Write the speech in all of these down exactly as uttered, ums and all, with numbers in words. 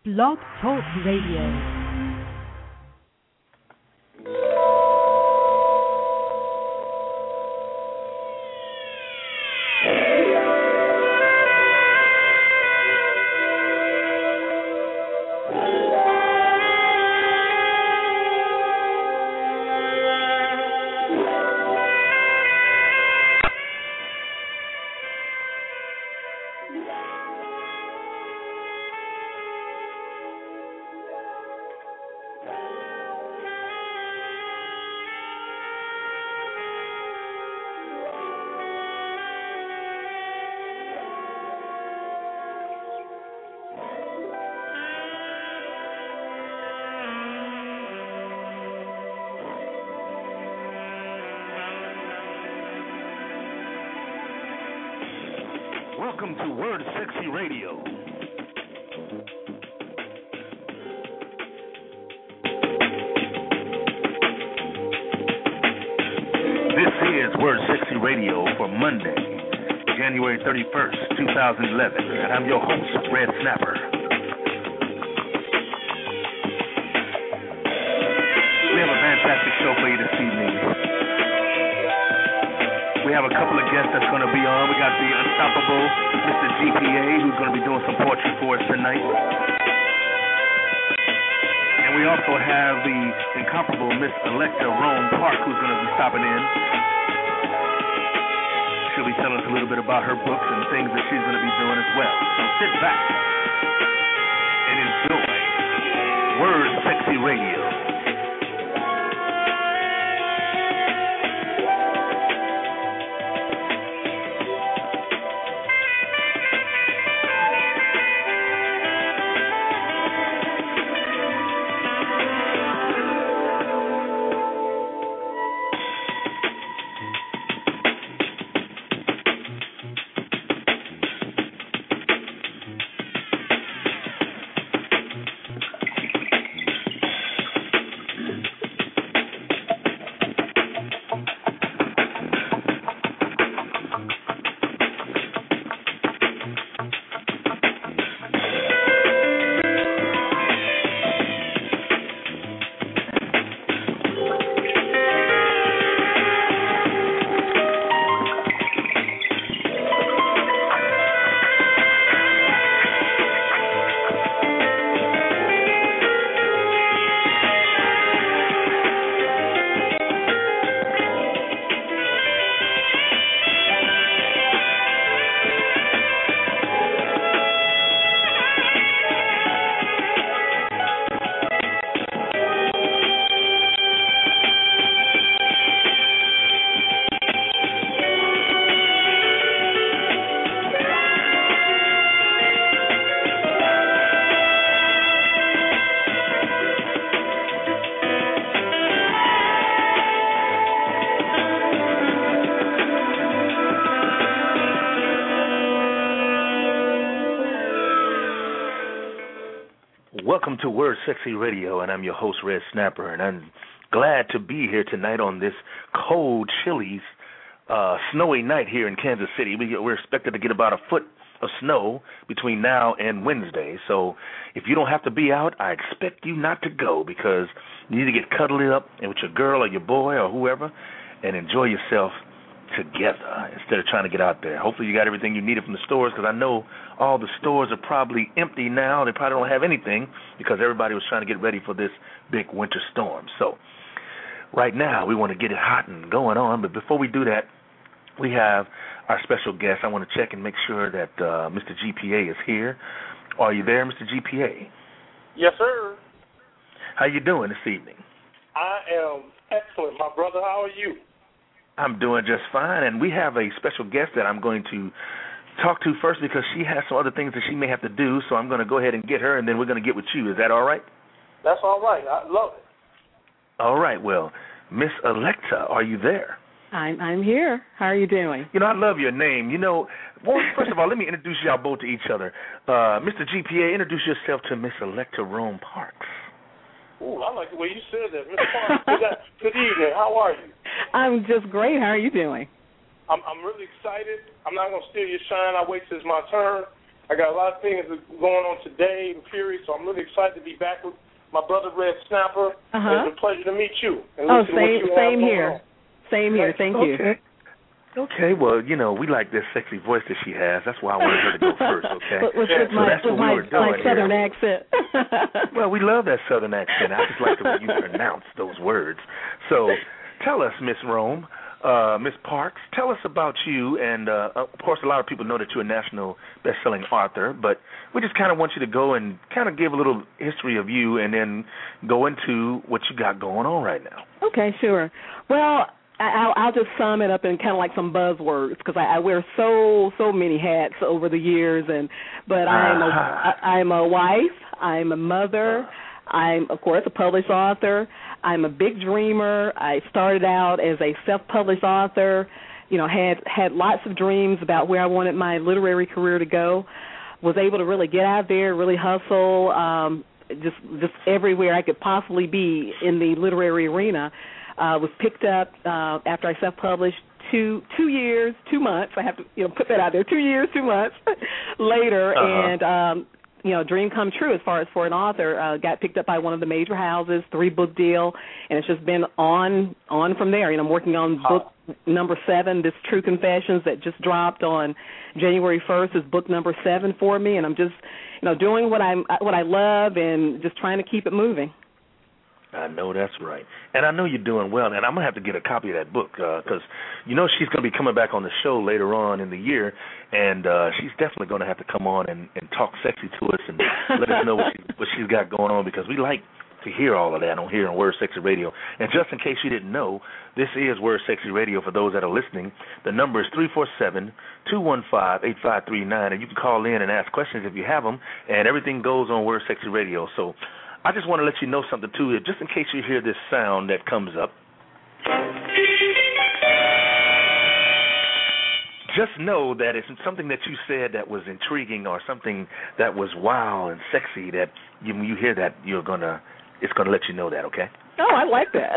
Blog Talk Radio. Welcome to Word Sexy Radio. This is Word Sexy Radio for Monday, January thirty-first, twenty eleven, and I'm your host, Red Snapper. We have a fantastic show for you this evening. We have a couple of guests that's going to be on. We got the unstoppable Mister G P A, who's going to be doing some poetry for us tonight. And we also have the incomparable Miss Electa Rome Park, who's going to be stopping in. She'll be telling us a little bit about her books and things that she's going to be doing as well. So sit back and enjoy Word Sexy Radio. Welcome to Word Sexy Radio, and I'm your host, Red Snapper, and I'm glad to be here tonight on this cold, chilly, uh, snowy night here in Kansas City. We, we're expected to get about a foot of snow between now and Wednesday, so if you don't have to be out, I expect you not to go because you need to get cuddled up and with your girl or your boy or whoever and enjoy yourself together instead of trying to get out there. Hopefully you got everything you needed from the stores, because I know all the stores are probably empty now. They probably don't have anything because everybody was trying to get ready for this big winter storm. So right now we want to get it hot and going on, but before we do that, we have our special guest. I want to check and make sure that uh, Mister G P A is here. Are you there, Mister G P A? Yes, sir. How you doing this evening? I am excellent, my brother. How are you? I'm doing just fine, and we have a special guest that I'm going to talk to first because she has some other things that she may have to do, so I'm going to go ahead and get her, and then we're going to get with you. Is that all right? That's all right. I love it. All right. Well, Miss Electa, are you there? I'm I'm here. How are you doing? You know, I love your name. You know, well, first of all, let me introduce y'all both to each other. Uh, Mister G P A, introduce yourself to Miss Electa Rome Parks. Ooh, I like the way you said that, Miss Parks. Good, good evening. How are you? I'm just great. How are you doing? I'm I'm really excited. I'm not going to steal your shine. I'll wait till it's my turn. I got a lot of things going on today and period, so I'm really excited to be back with my brother Red Snapper. Uh-huh. It's a pleasure to meet you. And oh, listen to what same, you same have here. going on. Same here. Thank you. Okay. Okay, well, you know, we like this sexy voice that she has. That's why I wanted her to go first, okay? With, with, with so my, that's with what my, we were doing my southern here. accent. Well, we love that southern accent. I just like the way you pronounce those words. So tell us, Miss Rome, uh, Miss Parks, tell us about you. And, uh, of course, a lot of people know that you're a national best-selling author, but we just kind of want you to go and kind of give a little history of you and then go into what you got going on right now. Okay, sure. Well, I'll, I'll just sum it up in kind of like some buzzwords because I, I wear so so many hats over the years, and but I'm a I, I'm a wife, I'm a mother, I'm of course a published author, I'm a big dreamer. I started out as a self-published author, you know, had had lots of dreams about where I wanted my literary career to go. Was able to really get out there, really hustle, um, just just everywhere I could possibly be in the literary arena. Uh, was picked up uh, after I self-published two two years, two months. I have to you know put that out there. Two years, two months later, uh-huh. and um, you know, dream come true as far as for an author. Uh, got picked up by one of the major houses, three book deal, and it's just been on on from there. You know, I'm working on book number seven. This True Confessions that just dropped on January first is book number seven for me, and I'm just you know doing what I'm what I love and just trying to keep it moving. I know that's right. And I know you're doing well, and I'm going to have to get a copy of that book because, uh, you know, she's going to be coming back on the show later on in the year, and uh, she's definitely going to have to come on and, and talk sexy to us and let us know what, she, what she's got going on because we like to hear all of that on here on Word Sexy Radio. And just in case you didn't know, this is Word Sexy Radio for those that are listening. The number is three four seven, two one five, eight five three nine, and you can call in and ask questions if you have them, and everything goes on Word Sexy Radio. So I just want to let you know something, too, just in case you hear this sound that comes up. Just know that it's something that you said that was intriguing or something that was wow and sexy that you, when you hear that, you're going to, it's going to let you know that, okay? Oh, I like that.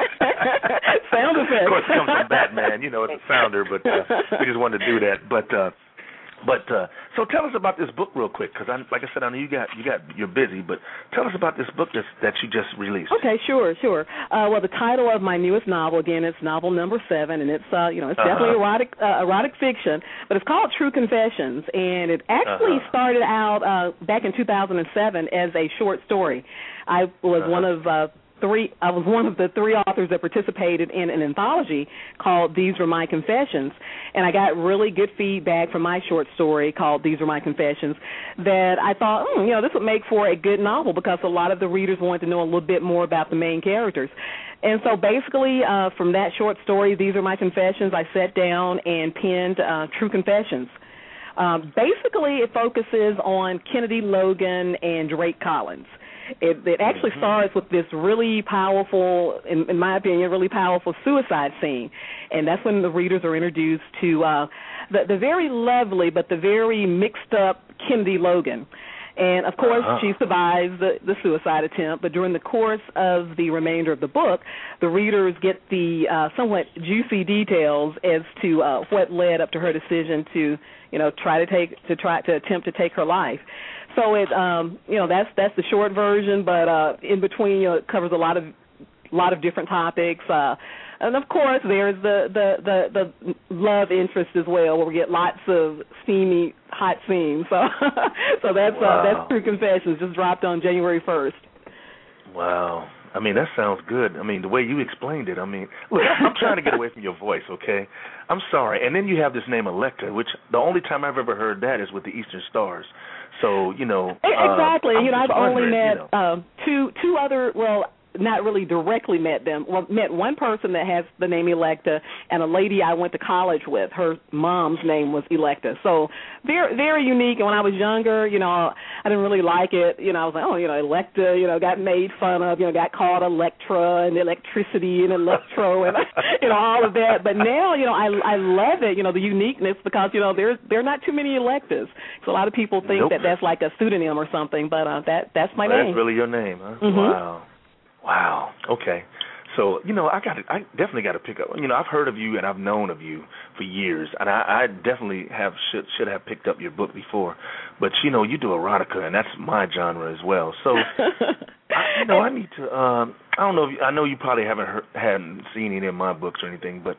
Sound effect. Of course, it comes from Batman. You know, it's a sounder, but uh, we just wanted to do that. But, uh, But uh, so tell us about this book real quick, because like I said, I know you got you got you're busy, but tell us about this book that's, that you just released. Okay, sure, sure. Uh, well, the title of my newest novel, again, it's novel number seven, and it's uh, you know it's uh-huh. definitely erotic uh, erotic fiction, but it's called True Confessions, and it actually uh-huh. started out uh, back in two thousand seven as a short story. I was uh-huh. one of uh, Three, I was one of the three authors that participated in an anthology called These Were My Confessions, and I got really good feedback from my short story called These Were My Confessions that I thought, mm, you know, this would make for a good novel because a lot of the readers wanted to know a little bit more about the main characters. And so basically uh, from that short story, These Are My Confessions, I sat down and penned uh, True Confessions. Um, basically, it focuses on Kennedy Logan and Drake Collins. It, it actually mm-hmm. starts with this really powerful, in, in my opinion, really powerful suicide scene. And that's when the readers are introduced to uh, the, the very lovely but the very mixed-up Kennedy Logan. And, of course, uh-huh. she survives the, the suicide attempt, but during the course of the remainder of the book, the readers get the uh, somewhat juicy details as to uh, what led up to her decision to, you know, try to take to try to attempt to take her life. So it, um, you know, that's that's the short version, but uh, in between, you know, it covers a lot of lot of different topics, uh, and of course, there's the, the, the, the love interest as well, where we get lots of steamy, hot scenes. So, so that's wow. uh, that's True Confessions, just dropped on January first. Wow. I mean, that sounds good. I mean, the way you explained it, I mean, look, I'm trying to get away from your voice, okay? I'm sorry. And then you have this name, Electa, which the only time I've ever heard that is with the Eastern Stars. So, you know. Exactly. Uh, you know, I've only met you know. uh, two two other, well, not really directly met them. Well, met one person that has the name Electa, and a lady I went to college with. Her mom's name was Electa. So very, very unique. And when I was younger, you know, I didn't really like it. You know, I was like, oh, you know, Electa, you know, got made fun of. You know, got called Electra and electricity and electro and you know all of that. But now, you know, I I love it. You know, the uniqueness because you know there's there are not too many Electas. So a lot of people think nope. that that's like a pseudonym or something. But uh, that that's my well, name. That's really your name, huh? Mm-hmm. Wow. Wow. Okay. So, you know, I got I definitely got to pick up. You know, I've heard of you and I've known of you for years, and I, I definitely have should should have picked up your book before. But you know, you do erotica, and that's my genre as well. So, I, you know, I need to. Um, I don't know. If you, I know you probably haven't heard, hadn't seen any of my books or anything, but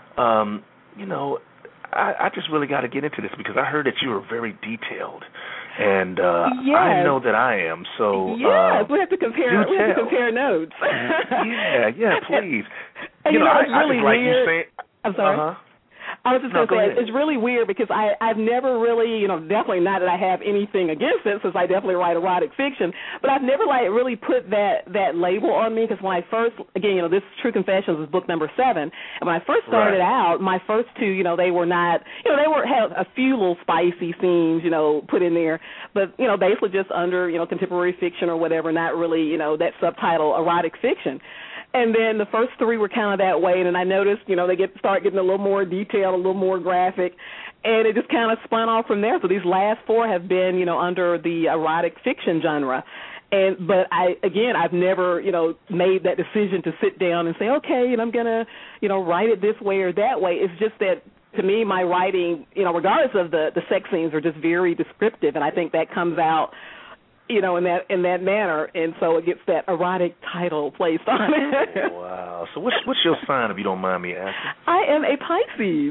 um, you know, I, I just really got to get into this because I heard that you were very detailed. And uh, yes. I know that I am, so yes, uh, we have to compare. We have to compare notes. yeah, yeah, please. And, you, you know, know, it's I, really I just like weird. you saying, I'm sorry. Uh-huh. I was just no, going to say, ahead. it's really weird because I, I've never really, you know, definitely not that I have anything against it since I definitely write erotic fiction, but I've never, like, really put that, that label on me because when I first, again, you know, this True Confessions is book number seven, and when I first started right. out, my first two, you know, they were not, you know, they were, had a few little spicy scenes, you know, put in there, but, you know, basically just under, you know, contemporary fiction or whatever, not really, you know, that subtitle erotic fiction. And then the first three were kind of that way, and then I noticed, you know, they get start getting a little more detailed, a little more graphic, and it just kind of spun off from there. So these last four have been, you know, under the erotic fiction genre. And but I again, I've never, you know, made that decision to sit down and say, okay, and I'm gonna, you know, write it this way or that way. It's just that to me, my writing, you know, regardless of the the sex scenes, are just very descriptive, and I think that comes out, you know, in that in that manner, and so it gets that erotic title placed on it. Wow. So what's what's your sign, if you don't mind me asking? I am a Pisces.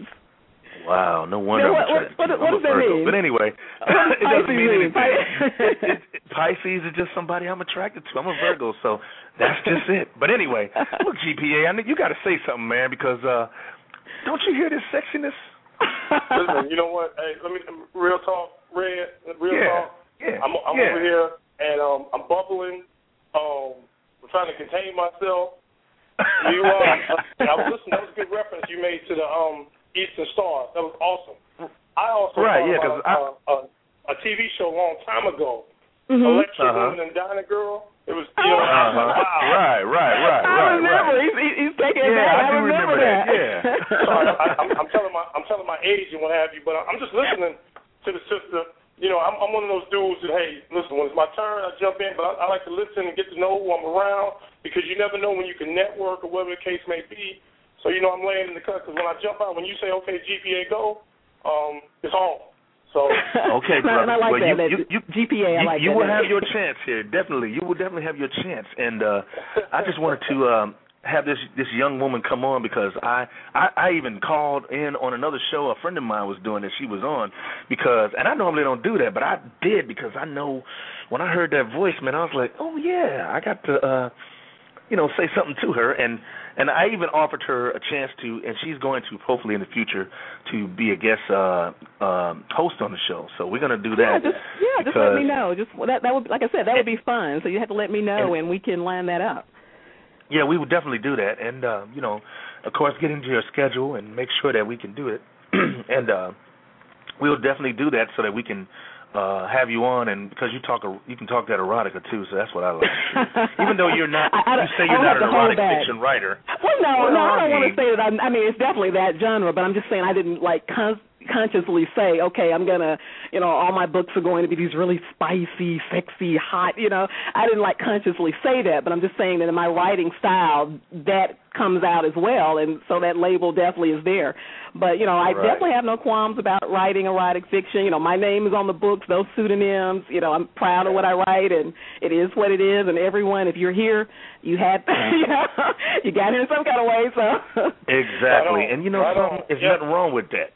Wow, no wonder. Now, what, I'm what, what, what does that Virgo. mean? But anyway, what it doesn't mean mean? anything. it, it, it, Pisces is just somebody I'm attracted to. I'm a Virgo, so that's just it. But anyway, look, G P A, I know you got to say something, man, because uh, don't you hear this sexiness? Listen, you know what? Hey, let me real talk, Red. Real yeah. talk. Yeah, I'm, I'm yeah. over here, and um, I'm bubbling. Um, I'm trying to contain myself. You, uh, I was listening. That was a good reference you made to the um, Eastern Star. That was awesome. I also right, thought yeah, about I... a, a, a T V show a long time ago, mm-hmm. Electric uh-huh. Woman and Diner Girl. It was, you know, uh-huh. wow. Right, right, right, I right. remember. Right. He's, he's taking it yeah, back. I, I do remember, remember that. that. Yeah. So I, I, I'm, I'm telling my I'm telling my age and what have you, but I'm just listening to the sister. You know, I'm, I'm one of those dudes that, hey, listen, when it's my turn, I jump in, but I, I like to listen and get to know who I'm around because you never know when you can network or whatever the case may be. So, you know, I'm laying in the cut because when I jump out, when you say, okay, G P A, go, um, it's on. So okay, brother. And I like well, that. You, you, you, G P A, I you, like you that. You will have your chance here, definitely. You will definitely have your chance. And uh, I just wanted to um, have this this young woman come on because I, I I even called in on another show a friend of mine was doing that she was on because, and I normally don't do that, but I did because I know when I heard that voice, man, I was like, oh, yeah, I got to, uh, you know, say something to her. And, and I even offered her a chance to, and she's going to, hopefully in the future, to be a guest uh, um, host on the show. So we're going to do that. Yeah, just, yeah, just let me know. Just that, that would, like I said, that would be fun. So you have to let me know, and, and we can line that up. Yeah, we would definitely do that. And, uh, you know, of course, get into your schedule and make sure that we can do it. and uh, we'll definitely do that so that we can uh, have you on, and because you talk, you can talk that erotica too, so that's what I like. Even though you're not, I, I, you say you're not an erotic fiction writer. Well, no, well, no, I don't I mean, want to say that. I'm, I mean, it's definitely that genre, but I'm just saying I didn't like con- consciously say, okay, I'm gonna, you know, all my books are going to be these really spicy, sexy, hot. You know, I didn't like consciously say that, but I'm just saying that in my writing style, that comes out as well, and so that label definitely is there. But, you know, I right. definitely have no qualms about writing erotic fiction. You know, my name is on the books, those pseudonyms. You know, I'm proud of what I write, and it is what it is. And everyone, if you're here, you had, you know, you got here in some kind of way. So exactly, and you know, right something, there's yep. nothing wrong with that.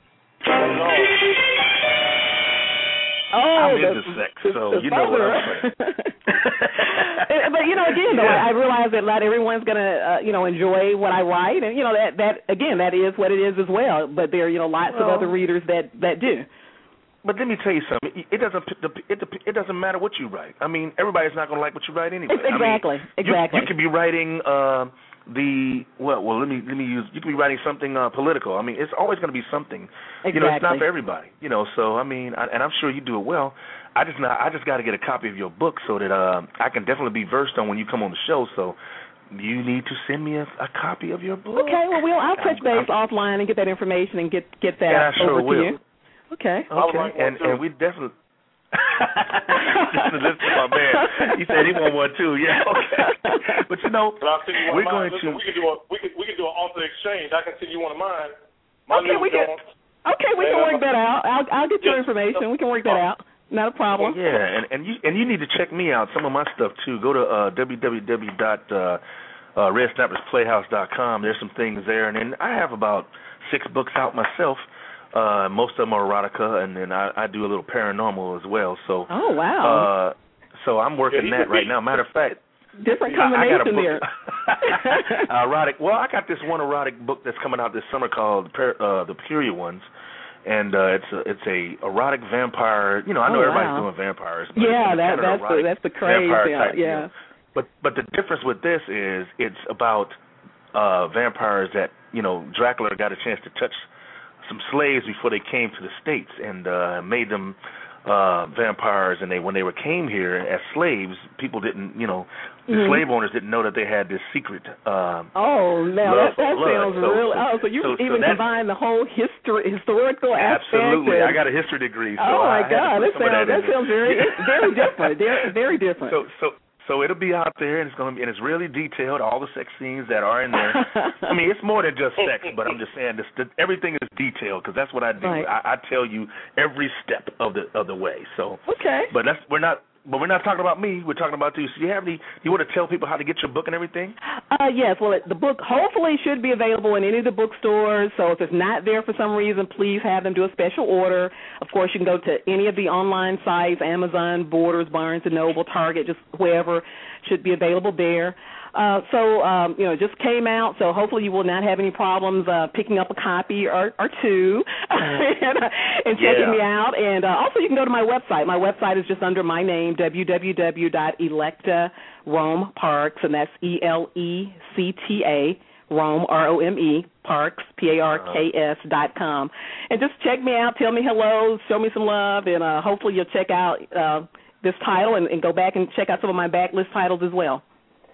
Oh, I'm the, into sex, the, so the you know what I'm saying. But you know, again, though, yeah. I realize that not everyone's gonna, uh, you know, enjoy what I write, and you know that that again, that is what it is as well. But there are, you know, lots well, of other readers that that do. But let me tell you something. It doesn't it, it doesn't matter what you write. I mean, everybody's not going to like what you write anyway. Exactly. I mean, exactly. You, you could be writing uh, the well. Well, let me let me use. You could be writing something uh, political. I mean, it's always going to be something. Exactly. You know, it's not for everybody. You know, so I mean, I, and I'm sure you do it well. I just not. I just got to get a copy of your book so that uh, I can definitely be versed on when you come on the show. So you need to send me a, a copy of your book. Okay. Well, we'll I'll touch base I'm, offline and get that information and get get that yeah, I sure over will. to you. Okay. Okay. And and we definitely Just to listen to my man. He said he want one too. Yeah, okay. But you know, but I'll send you one we're of mine. going Listen, to. We can do a we can we can do an author exchange. I can send you one of mine. My okay, we can. Okay, we can work that out. I'll I'll get your information. We can work that out. Not a problem. Yeah, and and you and you need to check me out. Some of my stuff too. Go to uh, w w w dot red snappers playhouse dot com. There's some things there, and then I have about six books out myself. Uh, most of them are erotica, and then I, I do a little paranormal as well. So. Oh wow. Uh, so I'm working yeah, that right now. Matter of fact. Different combination I, I there. erotic. Well, I got this one erotic book that's coming out this summer called uh, The Peculiar Ones, and uh, it's a, it's a erotic vampire. You know, I know oh, everybody's wow. doing vampires. But yeah, that, kind of that's the, that's the craze. Yeah, yeah. But but the difference with this is it's about uh, vampires that you know Dracula got a chance to touch some slaves before they came to the States and uh, made them. Uh, vampires, and they when they were came here as slaves, people didn't, you know, the mm-hmm. slave owners didn't know that they had this secret. Uh, oh, now that, that sounds so, really. So, oh, so you so, even so combine the whole history, historical aspect. Absolutely, and, I got a history degree. So oh my I God, that sounds that, that sounds very very different. Very, very different. So so. So it'll be out there, and it's going to be, and it's really detailed. All the sex scenes that are in there. I mean, it's more than just sex, but I'm just saying this. The, everything is detailed because that's what I do. Right. I, I tell you every step of the of the way. So okay, but that's we're not. But we're not talking about me. We're talking about you. So do you have any? Do you want to tell people how to get your book and everything? Uh, yes. Well, it, the book hopefully should be available in any of the bookstores. So if it's not there for some reason, please have them do a special order. Of course, you can go to any of the online sites: Amazon, Borders, Barnes and Noble, Target, just wherever should be available there. Uh, so, um, you know, it just came out, so hopefully you will not have any problems uh, picking up a copy or, or two and, uh, and checking yeah. me out. And uh, also you can go to my website. My website is just under my name, w w w dot electa rome parks, and that's E L E C T A, Rome, R O M E, Parks, P A R K S dot com. And just check me out, tell me hello, show me some love, and uh, hopefully you'll check out uh, this title and, and go back and check out some of my backlist titles as well.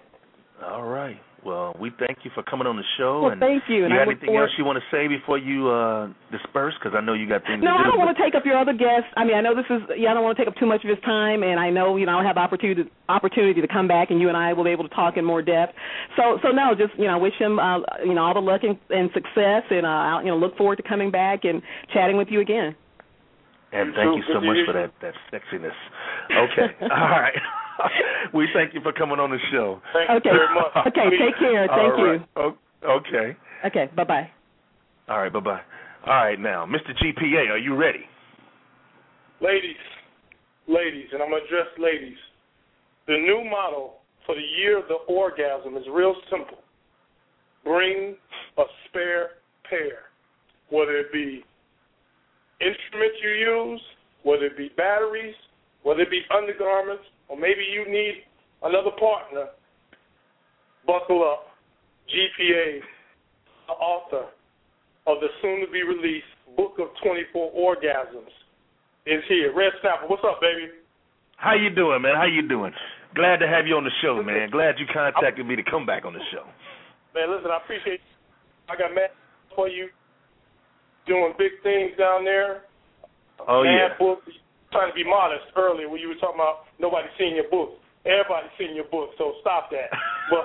All right. Well, we thank you for coming on the show. Well, and thank you. And you I got anything else you want to say before you uh, disperse? Because I know you got things no, to do. No, I don't want to take up your other guests. I mean, I know this is, yeah, I don't want to take up too much of his time, and I know, you know, I'll have opportunity opportunity to come back, and you and I will be able to talk in more depth. So, so no, just, you know, I wish him, uh, you know, all the luck and, and success, and, uh, I'll, you know, look forward to coming back and chatting with you again. And thank you so much for that, that sexiness. Okay. All right. We thank you for coming on the show. Thank okay. you very much. Okay, take care. Thank All right. you. Okay. Okay, bye-bye. All right, bye-bye. All right, now, Mister G P A, are you ready? Ladies, ladies, and I'm going to address ladies. The new motto for the year of the orgasm is real simple. Bring a spare pair, whether it be instruments you use, whether it be batteries, whether it be undergarments, or maybe you need another partner. Buckle up. G P A, the author of the soon-to-be-released Book of twenty-four Orgasms, is here. Red Snapper, what's up, baby? How you doing, man? How you doing? Glad to have you on the show, man. Glad you contacted me to come back on the show. Man, listen, I appreciate you. I got mad for you doing big things down there. Oh, mad yeah. Book. Trying to be modest earlier when you were talking about nobody seeing your book. Everybody's seeing your book, so stop that. But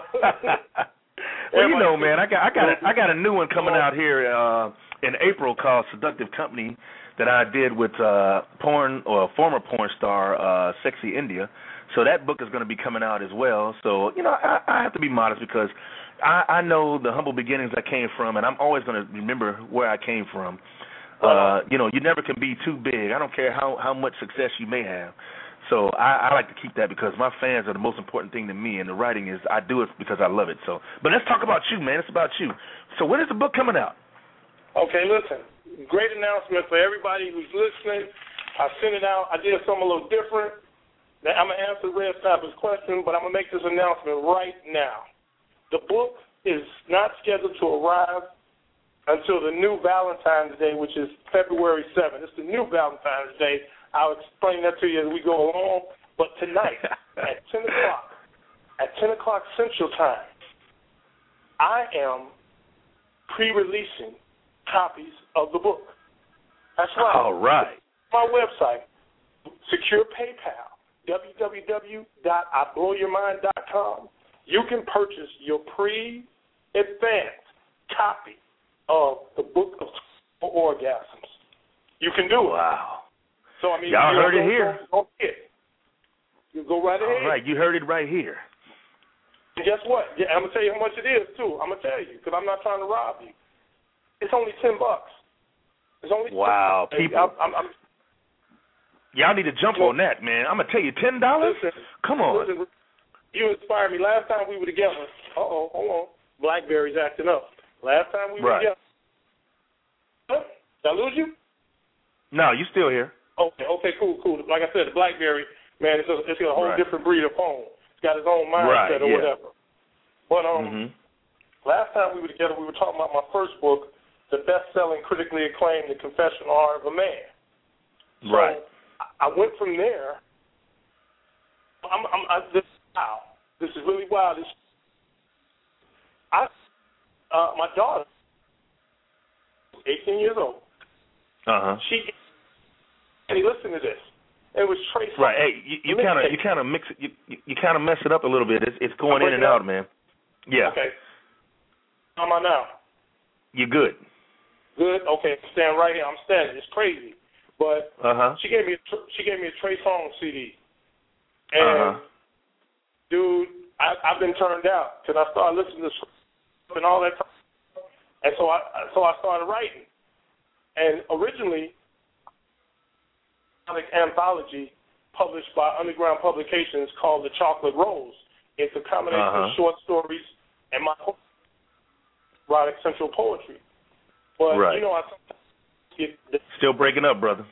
well, you know, man, I got I got a, I got a new one coming out here uh, in April called Seductive Company that I did with uh, porn or former porn star uh, Sexy India. So that book is going to be coming out as well. So you know, I, I have to be modest because I, I know the humble beginnings I came from, and I'm always going to remember where I came from. Uh, you know, you never can be too big. I don't care how, how much success you may have. So I, I like to keep that because my fans are the most important thing to me, and the writing is I do it because I love it. So, but let's talk about you, man. It's about you. So when is the book coming out? Okay, listen. Great announcement for everybody who's listening. I sent it out. I did something a little different. Now, I'm going to answer Red Snapper's question, but I'm going to make this announcement right now. The book is not scheduled to arrive until the new Valentine's Day, which is February seventh. It's the new Valentine's Day. I'll explain that to you as we go along. But tonight at ten o'clock, at ten o'clock Central Time, I am pre-releasing copies of the book. That's right. All right. My website, secure PayPal, w w w dot i blow your mind dot com. You can purchase your pre-advanced copy of the Book of Orgasms. You can do it. Wow. So, I mean, y'all you heard know, it here. Go, go you go right ahead. All right, you heard it right here. And guess what? Yeah, I'm going to tell you how much it is, too. I'm going to tell you, because I'm not trying to rob you. It's only ten bucks. It's only wow, ten people. I'm, I'm, I'm, y'all need to jump on that, man. I'm going to tell you, ten dollars? Listen, Come on. Listen, you inspired me. Last time we were together, uh-oh, hold on. BlackBerry's acting up. Last time we were right. together. Huh? Did I lose you? No, you still here. Okay, okay, cool, cool. Like I said, the BlackBerry, man, it's a, it's a whole right. different breed of phone. It's got its own mindset right, or yeah. whatever. But um, mm-hmm. last time we were together, we were talking about my first book, the best-selling, critically acclaimed, The Confessional Art of a Man. So right. I went from there. I'm, I'm, I, this, wow, this is really wild. This, I, uh, my daughter, eighteen years old. Uh huh. She, hey, listen to this. It was Trace. Right. Hey, you kind of, you kind of mix it. You, you, you kind of mess it up a little bit. It's, it's going in and out, man. Yeah. Okay. How am I now? You're good. Good. Okay. Stand right here. I'm standing. It's crazy, but uh huh. She gave me a, she gave me a Trey Songz C D, and uh-huh. dude, I, I've been turned out because I started listening to stuff and all that, and so I so I started writing. And originally, an anthology published by Underground Publications called The Chocolate Rose. It's a combination uh-huh. of short stories and my erotic central poetry. But, right. you know, I get the, still breaking up, brother.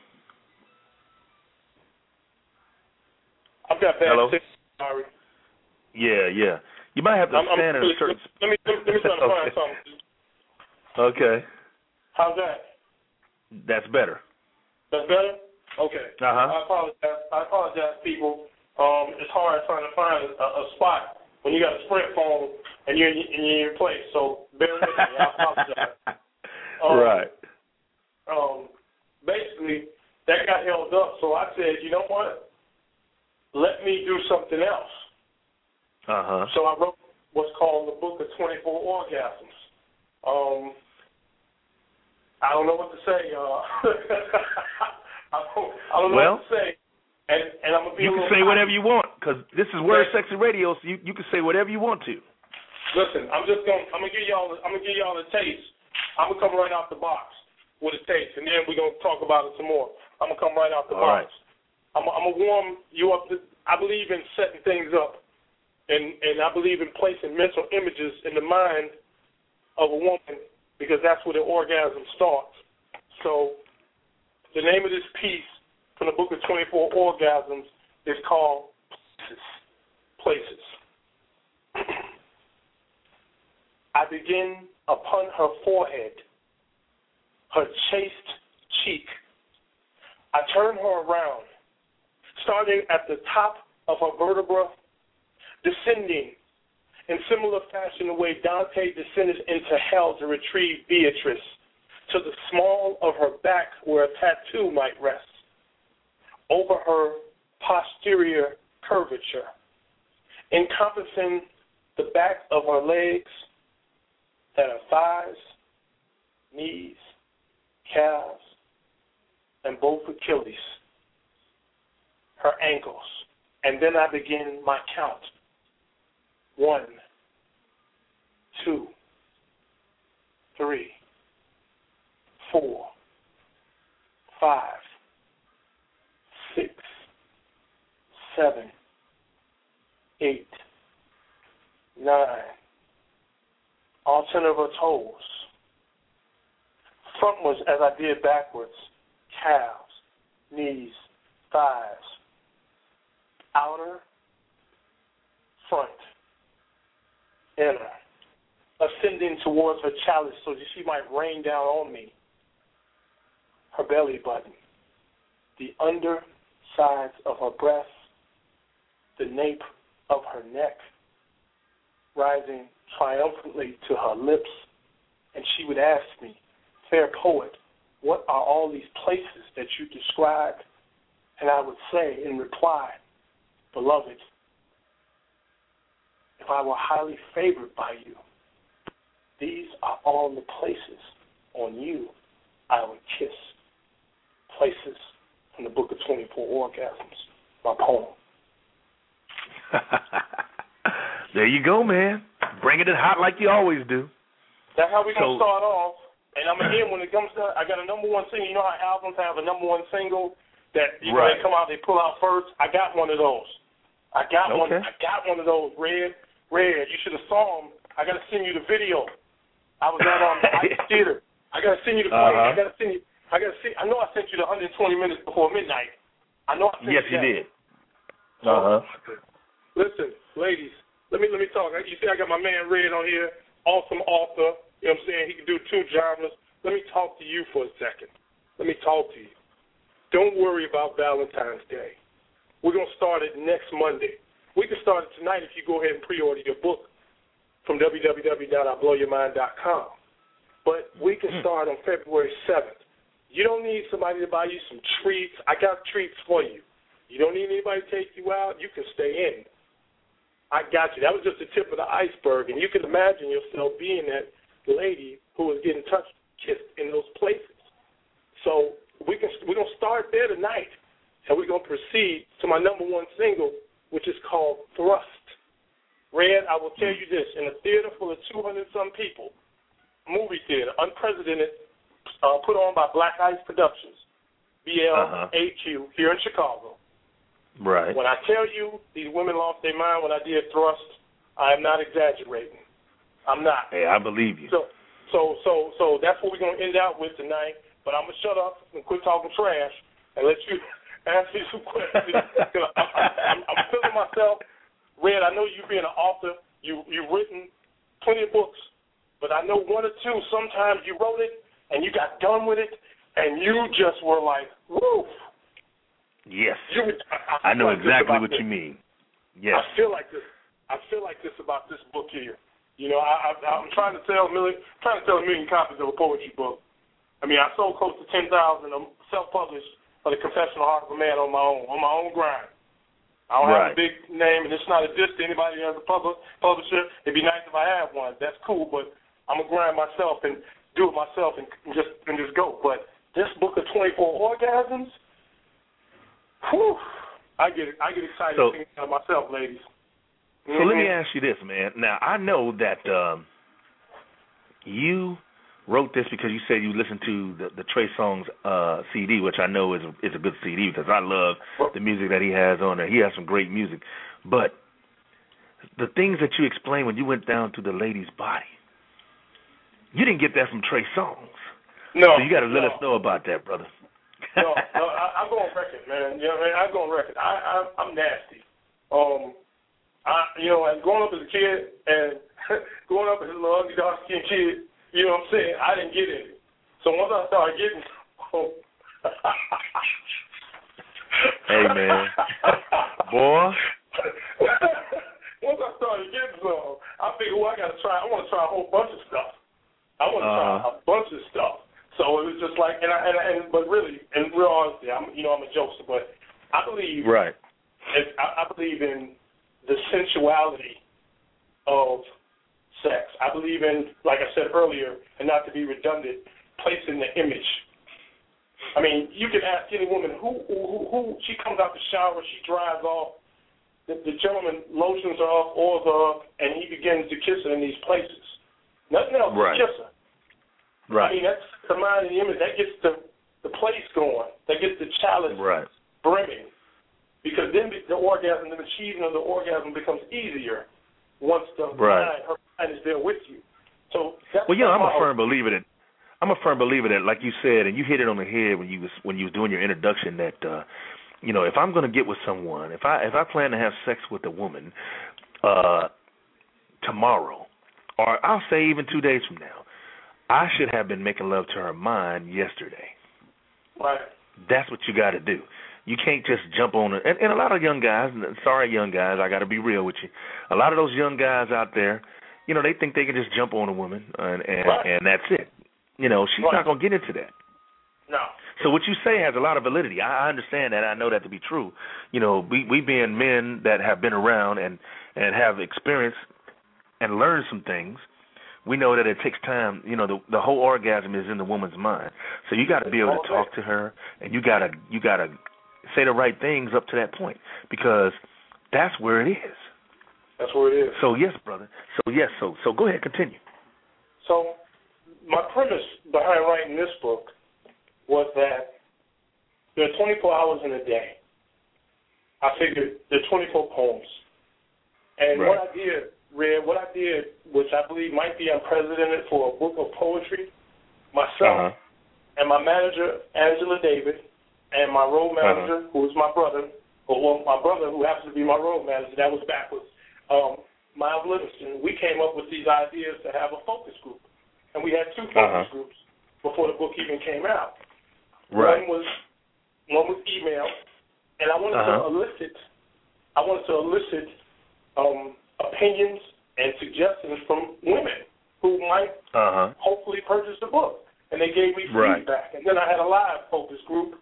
I've got bad Hello? signal, sorry. Yeah, yeah. You might have to I'm, stand I'm, in a certain... Let me, let me, let me try to okay. find something. Okay. How's that? That's better. That's better? Okay. Uh-huh. I apologize. I apologize, people. Um, it's hard trying to find a, a spot when you got a Sprint phone and you're in, and you're in your place. So bear with me. I apologize. Um, right. Um, basically, that got held up. So I said, you know what? Let me do something else. Uh-huh. So I wrote what's called the Book of twenty-four Orgasms. Um, I don't know what to say. Uh, I don't, I don't know well, what to say. And, and I'm gonna be you can say whatever you want because this is Word Sexy Radio, so you, you can say whatever you want to. Listen, I'm just gonna I'm gonna give y'all I'm gonna give y'all a taste. I'm gonna come right out the box with a taste, and then we're gonna talk about it some more. I'm gonna come right out the All box. Right. I'm, I'm gonna warm you up. To, I believe in setting things up, and and I believe in placing mental images in the mind of a woman because that's where the orgasm starts. So the name of this piece from the Book of twenty-four Orgasms is called Places. Places. I begin upon her forehead, her chaste cheek. I turn her around, starting at the top of her vertebra, descending in similar fashion the way Dante descended into hell to retrieve Beatrice, to the small of her back where a tattoo might rest, over her posterior curvature, encompassing the back of her legs, that are thighs, knees, calves, and both Achilles, her ankles. And then I begin my count. One, two, three, four, five, six, seven, eight, nine. All ten of her toes. Frontwards as I did backwards. Calves, knees, thighs. Outer, front, inner. Ascending towards her chalice so that she might rain down on me. Her belly button. The undersides of her breasts. The nape of her neck. Rising triumphantly to her lips, and she would ask me, fair poet, what are all these places that you describe And I would say in reply, beloved, if I were highly favored by you, these are all the places on you I would kiss. Places from the Book of twenty-four Orgasms, my poem. There you go, man. Bringing it hot like you always do. That's how we're so, going to start off. And I'm again, when it comes to, I got a number one single. You know how albums have a number one single that you know right. they come out, they pull out first. I got one of those. I got okay. one. I got one of those. Red, red. You should have saw them. I got to send you the video. I was at um, the Ice Theater. I got to send you the play. Uh-huh. I got to send you. I got to see. I know I sent you the one hundred twenty minutes before midnight. I know I sent yes, you that. you did. Uh huh. Listen, ladies. Let me let me talk. You see, I got my man Red on here. Awesome author. You know what I'm saying? He can do two genres. Let me talk to you for a second. Let me talk to you. Don't worry about Valentine's Day. We're going to start it next Monday. We can start it tonight if you go ahead and pre-order your book from w w w dot i blow your mind dot com. But we can start on February seventh. You don't need somebody to buy you some treats. I got treats for you. You don't need anybody to take you out. You can stay in. I got you. That was just the tip of the iceberg. And you can imagine yourself being that lady who was getting touched, kissed in those places. So we can, we're going to start there tonight, and we're going to proceed to my number one single, which is called Thrust. Red, I will tell you this, in a theater full of two hundred some people, movie theater, unprecedented, uh, put on by Black Ice Productions, B L A Q, uh-huh. here in Chicago. Right. When I tell you these women lost their mind when I did Thrust, I am not exaggerating. I'm not. Hey, I believe you. So, so, so, so that's what we're going to end out with tonight. But I'm going to shut up and quit talking trash and let you ask me some questions. I'm, I'm, I'm feeling myself. Red, I know you being an author, you, you've written plenty of books, but I know one or two, sometimes you wrote it and you got done with it and you just were like, woo. Yes. You, I, I, I know like exactly what this. you mean. Yes. I feel like this. I feel like this about this book here. You know, I, I, I'm trying to sell a million, trying to sell a million copies of a poetry book. I mean, I sold close to ten thousand self-published for The Confessional Heart of a Man on my own, on my own grind. I don't right. have a big name, and it's not a diss to anybody who has a public, publisher. It'd be nice if I had one. That's cool, but I'm gonna grind myself and do it myself and just and just go. But this book of twenty-four orgasms, whew, I get I get excited so, thinking of myself, ladies. So mm-hmm. let me ask you this, man. Now I know that um, you wrote this because you said you listened to the, the Trey Songz uh, C D, which I know is a, is a good C D because I love the music that he has on there. He has some great music. But the things that you explained when you went down to the lady's body, you didn't get that from Trey Songz. No. So you got to let no. us know about that, brother. no, no I, I go on record, man. You know, I go on record. I, I, I'm nasty. Um, I, you know, and growing up as a kid and growing up as a little ugly, dark-skinned kid, you know what I'm saying, I didn't get it. So once I started getting some, hey, man. Boy. Once I started getting some, I figured, well, I got to try. I want to try a whole bunch of stuff. I want to uh-huh. try a bunch of stuff. So it was just like, and I, and, and but really, in real honesty, I'm, you know, I'm a jokester, but I believe, right. I, I believe in the sensuality of sex. I believe in, like I said earlier, and not to be redundant, placing the image. I mean, you can ask any woman who, who, who she comes out the shower, she dries off, the, the gentleman lotions are off, oils are off, and he begins to kiss her in these places. Nothing else, right. kiss her. Right. I mean, that's the mind and the image. That gets the, the place going. That gets the chalice right. brimming. Because then the orgasm, the achievement of the orgasm becomes easier once the right. mind, her mind is there with you. So that's well, you know, I'm a hope. firm believer that I'm a firm believer that, like you said, and you hit it on the head when you was when you was doing your introduction. That uh, you know, if I'm going to get with someone, if I if I plan to have sex with a woman uh, tomorrow, or I'll say even two days from now, I should have been making love to her mind yesterday. Right. That's what you got to do. You can't just jump on it. And, and a lot of young guys, sorry young guys, I got to be real with you. A lot of those young guys out there, you know, they think they can just jump on a woman and and, right. and that's it. You know, she's right. not going to get into that. No. So what you say has a lot of validity. I understand that. I know that to be true. You know, we we being men that have been around and and have experience and learned some things, we know that it takes time. You know, the the whole orgasm is in the woman's mind. So you got to be able to talk to her, and you gotta you gotta say the right things up to that point, because that's where it is. That's where it is. So yes, brother. So yes. So so go ahead, continue. So my premise behind writing this book was that there are twenty-four hours in a day. I figured there are twenty-four poems. And right. what I did, Red, what I did, which I believe might be unprecedented for a book of poetry, myself uh-huh. and my manager, Angela David, and my road manager, uh-huh. who is my brother, or well, my brother who happens to be my road manager, that was backwards, um, Miles Livingston, we came up with these ideas to have a focus group. And we had two focus uh-huh. groups before the book even came out. Right. One was one was email, and I wanted uh-huh. to elicit I wanted to elicit um, opinions and suggestions from women who might uh-huh. hopefully purchase the book. And they gave me right. feedback. And then I had a live focus group,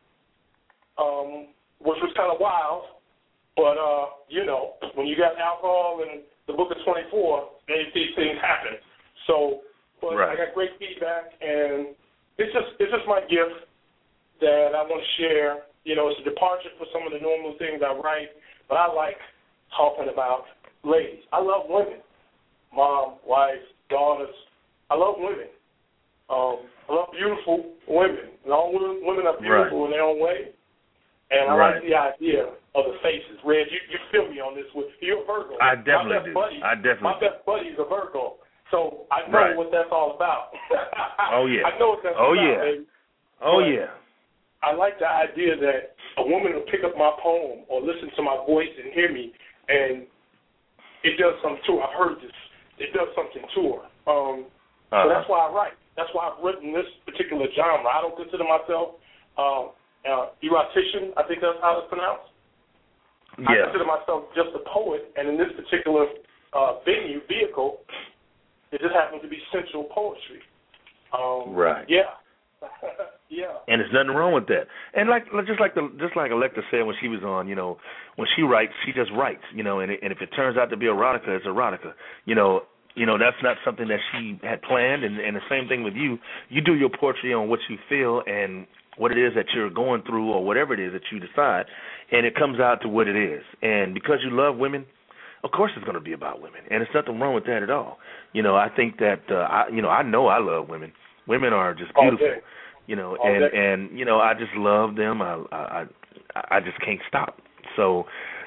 um, which was kind of wild. But, uh, you know, when you got alcohol and the book is twenty-four, they, these things happen. So, but right. I got great feedback, and it's just it's just my gift that I want to share. You know, it's a departure for some of the normal things I write, but I like talking about ladies. I love women, mom, wife, daughters. I love women. Um, I love beautiful women. And all women, women are beautiful right. in their own way. And I right. like the idea of the faces. Red, you, you feel me on this. With You're a Virgo. I definitely my best do. Buddy, I definitely My best buddy is a Virgo. So I know right. what that's all about. Oh, yeah. I know what that's oh, about, yeah. baby. Oh, but yeah. I like the idea that a woman will pick up my poem or listen to my voice and hear me, and it does something to her. I've heard this. It does something to her. Um, uh-huh. So that's why I write. That's why I've written this particular genre. I don't consider myself um, uh, erotician. I think that's how it's pronounced. Yeah. I consider myself just a poet, and in this particular uh, venue, vehicle, it just happens to be sensual poetry. Um, right. Yeah. yeah. And there's nothing wrong with that. And like just like the just like Electra said when she was on, you know, when she writes, she just writes, you know, and it, and if it turns out to be erotica, it's erotica. You know, you know that's not something that she had planned. And, and the same thing with you. You do your poetry on what you feel and what it is that you're going through or whatever it is that you decide, and it comes out to what it is. And because you love women, of course it's going to be about women, and there's nothing wrong with that at all. You know, I think that uh, I, you know, I know I love women. Women are just beautiful, okay. you know, All and, day. and you know, I just love them. I I I just can't stop. So,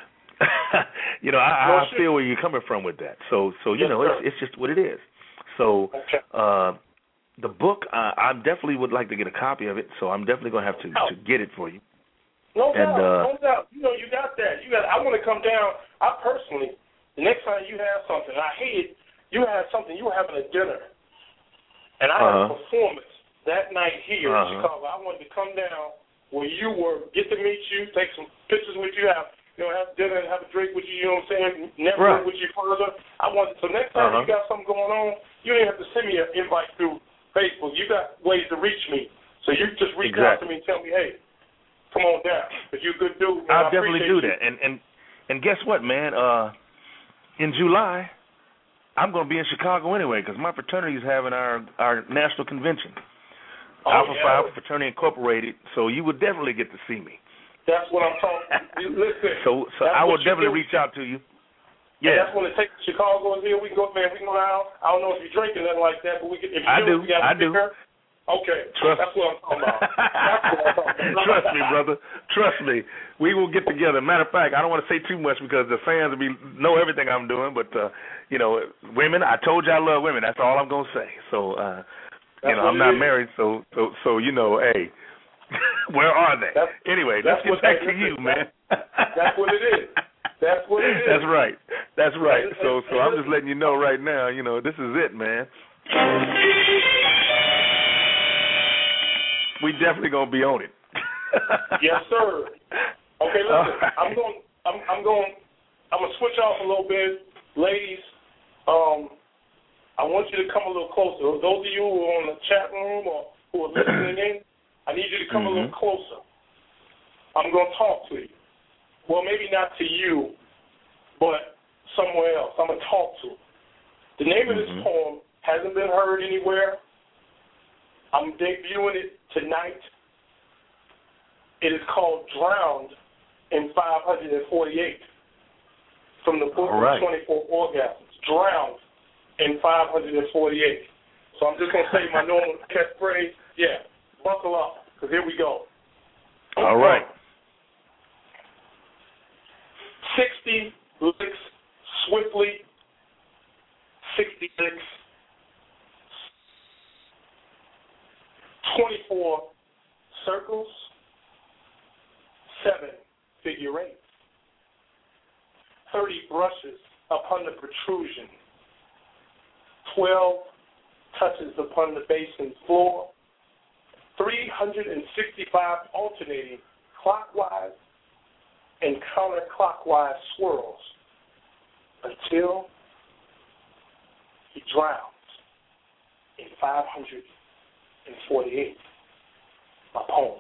you know, I, no, I feel where you're coming from with that. So, so you yes, know, sir. it's it's just what it is. So, okay. uh, the book, uh, I definitely would like to get a copy of it. So I'm definitely going to have to, oh. to get it for you. No and, doubt, uh, no doubt. You know, you got that. You got. I want to come down. I personally, the next time you have something, I hate it. You have something. You were having a dinner. And I uh-huh. had a performance that night here uh-huh. in Chicago. I wanted to come down where you were, get to meet you, take some pictures with you, have you know, have dinner and have a drink with you. You know what I'm saying? Network right. with you further. I wanted. So next time uh-huh. you got something going on, you didn't have to send me an invite through Facebook. You got ways to reach me. So you just reach exactly. out to me and tell me, hey, come on down. If you're a good dude, I'll I definitely do you. that. And and and guess what, man? Uh, in July, I'm going to be in Chicago anyway because my fraternity is having our, our national convention, oh, Alpha yeah. Phi Alpha Fraternity Incorporated. So you would definitely get to see me. That's what I'm talking. Listen. So so I will definitely reach out to you. Yeah, and that's when it takes Chicago is here. We can go, man. We can go down. I don't know if you're drinking nothing like that, but we can. If you I do. do. We got I do. Her. Okay, Trust, that's what I'm talking about. That's what I'm talking about. Trust me, brother. Trust me. We will get together. Matter of fact, I don't want to say too much because the fans will be know everything I'm doing. But uh, you know, women. I told you I love women. That's all I'm gonna say. So uh, you know, I'm not is. married. So so so you know, hey, where are they? That's, that's anyway, let's get back to you, that's, man. That's what it is. That's what it is. That's right. That's right. So so I'm just letting you know right now. You know, this is it, man. We definitely gonna be on it. Yes, sir. Okay, listen. Right. I'm going. I'm, I'm going. I'm gonna switch off a little bit, ladies. Um, I want you to come a little closer. Those of you who are on the chat room or who are listening in, I need you to come mm-hmm. a little closer. I'm going to talk to you. Well, maybe not to you, but somewhere else. I'm going to talk to you. The name mm-hmm. of this poem hasn't been heard anywhere. I'm debuting it tonight. It is called Drowned in five forty-eight from the book right. of twenty-four Orgasms. Drowned in five forty-eight. So I'm just going to say my normal catchphrase. Yeah, buckle up, because here we go. All right. sixty licks swiftly, sixty licks, twenty-four circles, seven figure eights, thirty brushes upon the protrusion, twelve touches upon the basin floor, three hundred sixty-five alternating clockwise and counterclockwise swirls until he drowns in five forty-eight. My poem.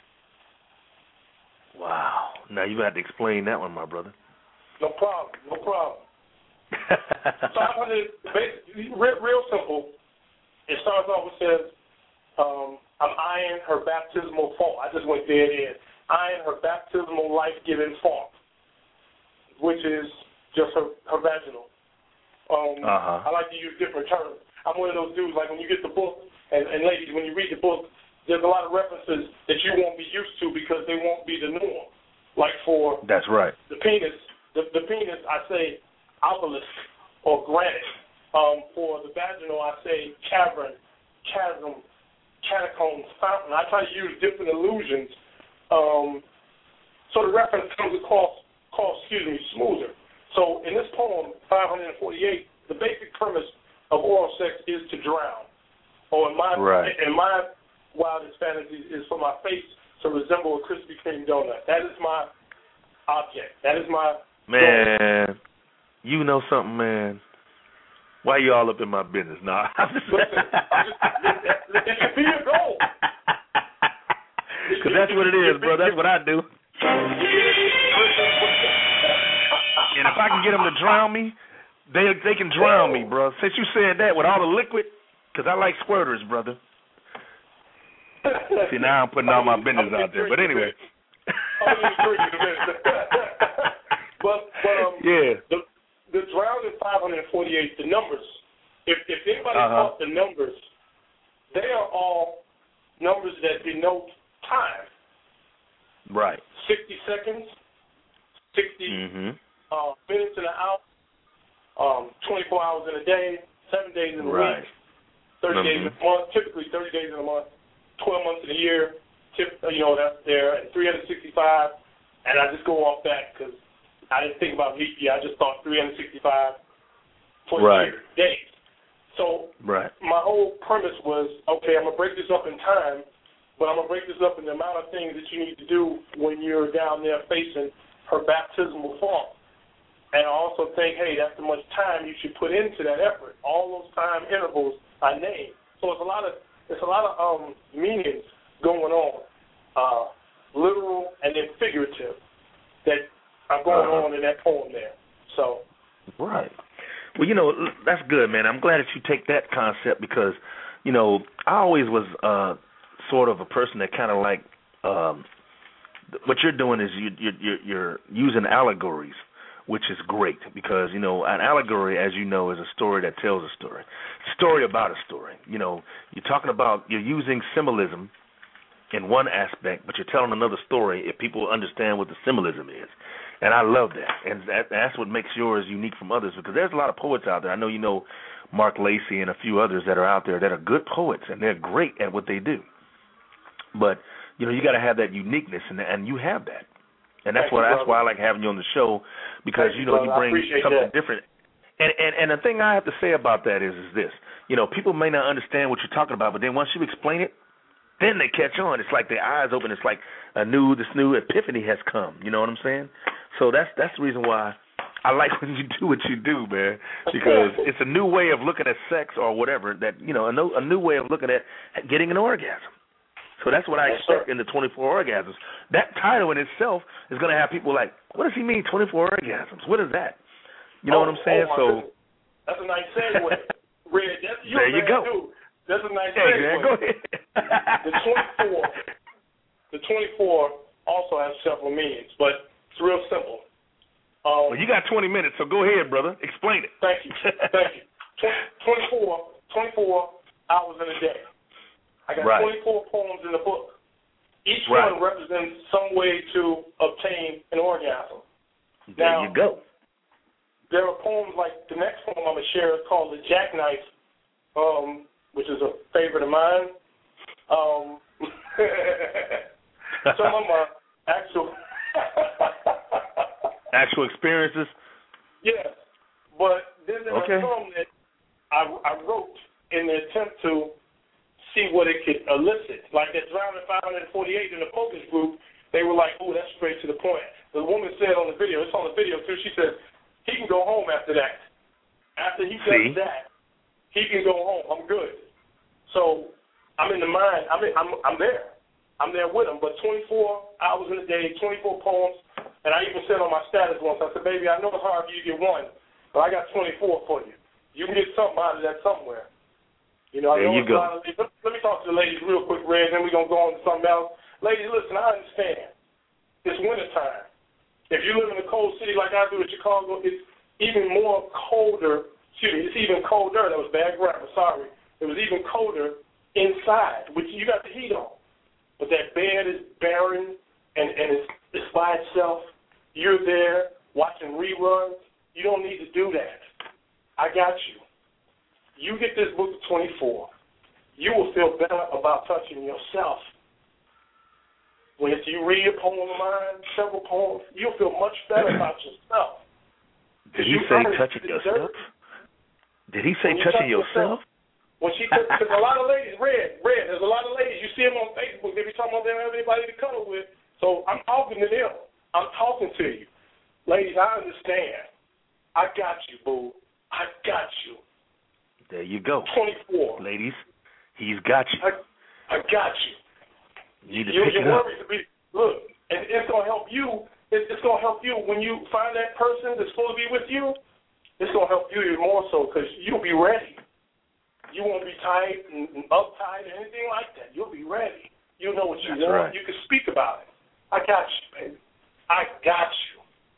Wow. Now you have to explain that one, my brother. No problem. No problem. five hundred, real, real simple. It starts off with says, um, I'm eyeing her baptismal font. I just went dead in. Eyeing her baptismal life-giving font, which is just her, her vaginal. Um, uh-huh. I like to use different terms. I'm one of those dudes, like when you get the book, and, and ladies, when you read the book, there's a lot of references that you won't be used to because they won't be the norm. Like for That's right. the penis, the, the penis, I say obelisk or granite. Um, for the vaginal, I say cavern, chasm, catacombs, fountain. I try to use different allusions um, so the reference comes across, across, excuse me, smoother. So in this poem, five forty-eight, the basic premise of oral sex is to drown. Or in my right. in my wildest fantasies is for my face to resemble a Krispy Kreme donut. That is my object. That is my man. Goal. You know something, man. Why you all up in my business now? Nah, Listen, I'm just, it should be your goal. Because that's what it is, bro. That's what I do. And if I can get them to drown me, they they can drown me, bro. Since you said that with all the liquid, because I like squirters, brother. See, now I'm putting all my business out there. But anyway. but, but um, yeah. The, the drowned in five forty-eight, the numbers, if, if anybody uh-huh. taught the numbers, they are all numbers that denote time. Right. sixty seconds, sixty mm-hmm. uh, minutes in an hour, um, twenty-four hours in a day, seven days in a right. week, thirty mm-hmm. days in a month, typically thirty days in a month, twelve months in a year, tip, you know, that's there, and three hundred sixty-five, and I just go off that because I didn't think about leap year. I just thought three hundred sixty-five for right. year, days. So right. my whole premise was, okay, I'm going to break this up in time, but I'm going to break this up in the amount of things that you need to do when you're down there facing her baptismal font. And I also think, hey, that's how much time you should put into that effort. All those time intervals I named. So it's a lot of it's a lot of um, meanings going on, uh, literal and then figurative, that are going uh-huh. on in that poem there. So right. Well, you know, that's good, man. I'm glad that you take that concept because, you know, I always was uh, sort of a person that kind of like um, what you're doing is you, you, you're, you're using allegories, which is great because, you know, an allegory, as you know, is a story that tells a story. A story about a story. You know, you're talking about, you're using symbolism in one aspect, but you're telling another story if people understand what the symbolism is. And I love that. And that, that's what makes yours unique from others because there's a lot of poets out there. I know you know Mark Lacey and a few others that are out there that are good poets, and they're great at what they do. But, you know, you got to have that uniqueness, and, and you have that. And that's Thank why you, that's why I like having you on the show because, Thank you know, you, you bring something that. different. And, and and the thing I have to say about that is is this. You know, people may not understand what you're talking about, but then once you explain it, then they catch on. It's like their eyes open. It's like a new, this new epiphany has come. You know what I'm saying? So that's that's the reason why I like when you do what you do, man, because it's a new way of looking at sex or whatever that, you know, a new, a new way of looking at getting an orgasm. So that's what I yes, expect sir. in the twenty-four orgasms. That title in itself is going to have people like, what does he mean, twenty-four orgasms? What is that? You know oh, what I'm saying? Oh, so goodness. That's a nice segue. Red, that's, there you go. Dude. That's a nice hey, segue. Man, go ahead. the twenty-four, the twenty-four also has several meanings, but it's real simple. Um, well, you got twenty minutes, so go ahead, brother. Explain it. Thank you. Thank you. twenty-four, twenty-four hours in a day. I got right. twenty-four poems in the book. Each right. one represents some way to obtain an orgasm. There now, you go. There are poems like the next poem I'm going to share is called The Jackknife, um, which is a favorite of mine. Um, some of my actual actual experiences. Yes, but then there okay. are some that I, I wrote in the attempt to see what it could elicit. Like that Driving five forty-eight in the focus group, they were like, "Ooh, that's straight to the point." The woman said on the video, it's on the video too. She said he can go home after that. After he does see? that, he can go home. I'm good. So I'm in the mind. I'm in, I'm I'm there. I'm there with him. But twenty-four hours in a day, twenty-four poems, and I even said on my status once, I said, "Baby, I know it's hard for you to get one, but I got twenty-four for you. You can get something out of that somewhere." You know, I there know you it's go. a lot of, let, let me talk to the ladies real quick, Red, then we're going to go on to something else. Ladies, listen, I understand. It's wintertime. If you live in a cold city like I do in Chicago, it's even more colder. Excuse me, it's even colder. That was bad grammar, sorry. It was even colder inside, which you got the heat on. But that bed is barren, and, and it's, it's by itself. You're there watching reruns. You don't need to do that. I got you. You get this book at twenty-four, you will feel better about touching yourself. When if you read a poem of mine, several poems, you'll feel much better about yourself. Did he say touching yourself? Did he say touching yourself? When she, because a lot of ladies, Red, Red, there's a lot of ladies, you see them on Facebook, they be talking about they don't have anybody to cuddle with. So I'm talking to them. I'm talking to you. Ladies, I understand. I got you, boo. I got you. There you go. twenty-four. Ladies, he's got you. I, I got you. You need to you, pick your it up. worries to be, look, and it's going to help you. It's, it's going to help you when you find that person that's supposed to be with you. It's going to help you even more so because you'll be ready. You won't be tight and, and uptight or anything like that. You'll be ready. You'll know what you That's want. right. You can speak about it. I got you, baby. I got you.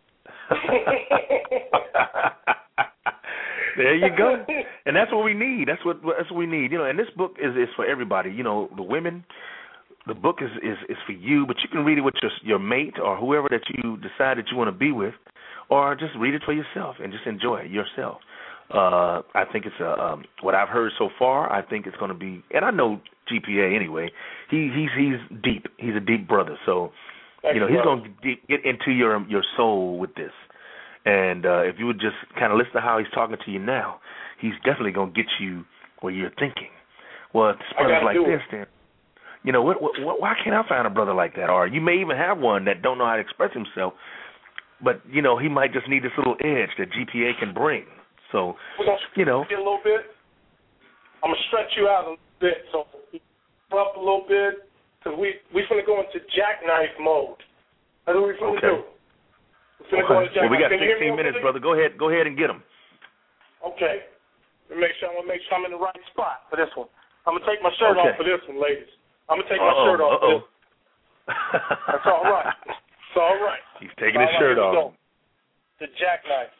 There you go, and that's what we need. That's what that's what we need. You know, and this book is is for everybody. You know, the women. The book is, is, is for you, but you can read it with your your mate or whoever that you decide that you want to be with, or just read it for yourself and just enjoy it yourself. Uh, I think it's a um, what I've heard so far. I think it's going to be, and I know G P A anyway. He he's he's deep. He's a deep brother. So you know he's going to get into your your soul with this. And uh, if you would just kind of listen to how he's talking to you now, he's definitely going to get you where you're thinking. Well, if this brother's like this, then, you know, what, what, what, why can't I find a brother like that? Or you may even have one that don't know how to express himself, but, you know, he might just need this little edge that G P A can bring. So, you know. A little bit. I'm going to stretch you out a little bit, so up a little bit, because we, we're going to go into jackknife mode. That's what we're going to okay. do. Okay. Well, we got sixteen minutes, brother. Go ahead, go ahead and get them. Okay. Let me make sure I'm gonna make sure I'm in the right spot for this one. I'm gonna take my shirt okay. off for this one, ladies. I'm gonna take uh-oh, my shirt off. Uh-oh. For this one. That's all right. It's all right. He's taking all his shirt right, off. The jackknife.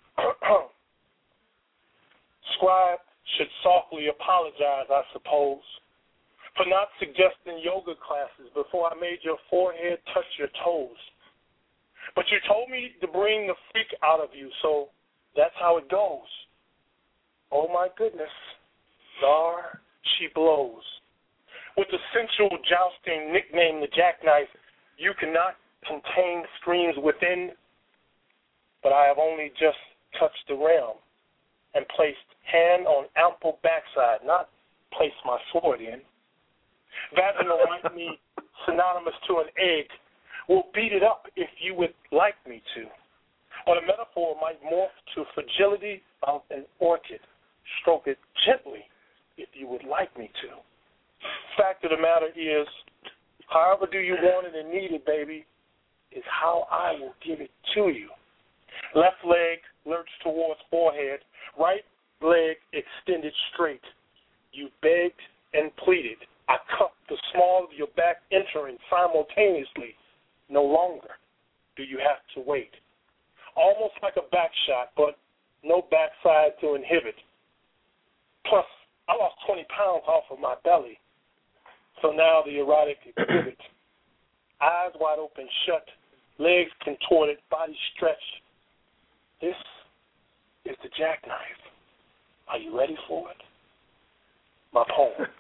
Scribe should softly apologize, I suppose, for not suggesting yoga classes before I made your forehead touch your toes. But you told me to bring the freak out of you, so that's how it goes. Oh, my goodness. Dar, she blows. With the sensual jousting nicknamed the jackknife, you cannot contain screams within, but I have only just touched the realm and placed hand on ample backside, not placed my sword in. Vaginal like me, synonymous to an egg, will beat it up if you would like me to. Or the metaphor might morph to fragility of an orchid. Stroke it gently if you would like me to. Fact of the matter is, However do you want it and need it, baby, is how I will give it to you. Left leg lurched towards forehead, right leg extended straight. You begged and pleaded. I cupped the small of your back entering simultaneously. No longer do you have to wait. Almost like a back shot, but no backside to inhibit. Plus, I lost twenty pounds off of my belly. So now the erotic exhibit. Eyes wide open shut, legs contorted, body stretched. This is the jackknife. Are you ready for it? My poem.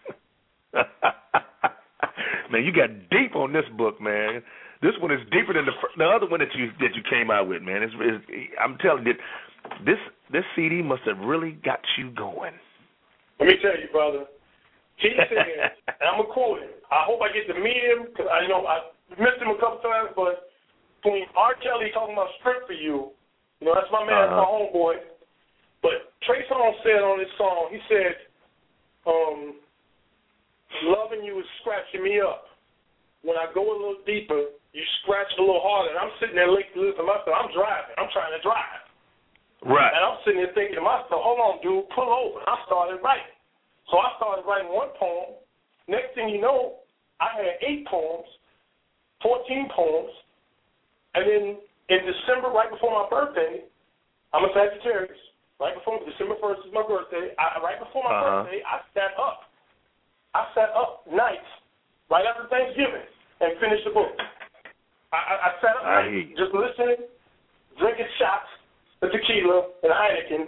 Man, you got deep on this book, man. This one is deeper than the the other one that you that you came out with, man. It's, it's, I'm telling you, this this C D must have really got you going. Let me tell you, brother. He said, and I'm gonna quote him. I hope I get to meet him because I you know I missed him a couple times, but between R. Kelly talking about strip for you, you know that's my man, uh-huh. my homeboy. But Trey Songz said on this song, he said, um, "Loving you is scratching me up. When I go a little deeper, you scratch a little harder." And I'm sitting there listening to myself. I'm driving. I'm trying to drive. Right. And I'm sitting there thinking to myself, hold on, dude, pull over. I started writing. So I started writing one poem. Next thing you know, I had eight poems, fourteen poems. And then in December, right before my birthday, I'm a Sagittarius. Right before December first is my birthday. I, right before my uh-huh. birthday, I sat up. I sat up nights right after Thanksgiving and finished the book. I, I, I sat up nights just listening, drinking shots of tequila and Heineken,